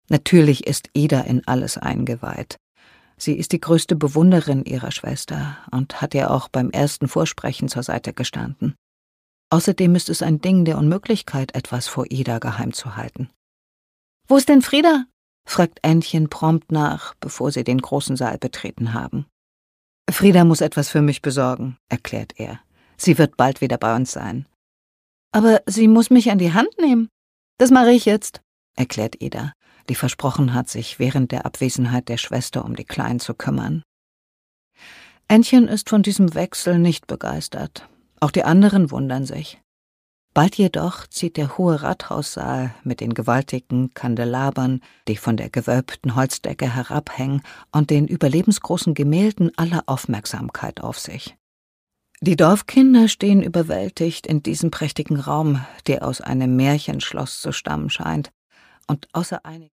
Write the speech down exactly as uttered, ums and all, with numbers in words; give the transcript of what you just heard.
Natürlich ist Ida in alles eingeweiht. Sie ist die größte Bewunderin ihrer Schwester und hat ihr auch beim ersten Vorsprechen zur Seite gestanden. Außerdem ist es ein Ding der Unmöglichkeit, etwas vor Ida geheim zu halten. »Wo ist denn Frieda?« fragt Ännchen prompt nach, bevor sie den großen Saal betreten haben. »Frieda muss etwas für mich besorgen«, erklärt er. »Sie wird bald wieder bei uns sein.« »Aber sie muss mich an die Hand nehmen.« »Das mache ich jetzt«, erklärt Ida, die versprochen hat, sich während der Abwesenheit der Schwester um die Kleinen zu kümmern. Ännchen ist von diesem Wechsel nicht begeistert. Auch die anderen wundern sich. Bald jedoch zieht der hohe Rathaussaal mit den gewaltigen Kandelabern, die von der gewölbten Holzdecke herabhängen, und den überlebensgroßen Gemälden aller Aufmerksamkeit auf sich. Die Dorfkinder stehen überwältigt in diesem prächtigen Raum, der aus einem Märchenschloss zu stammen scheint, und außer einigen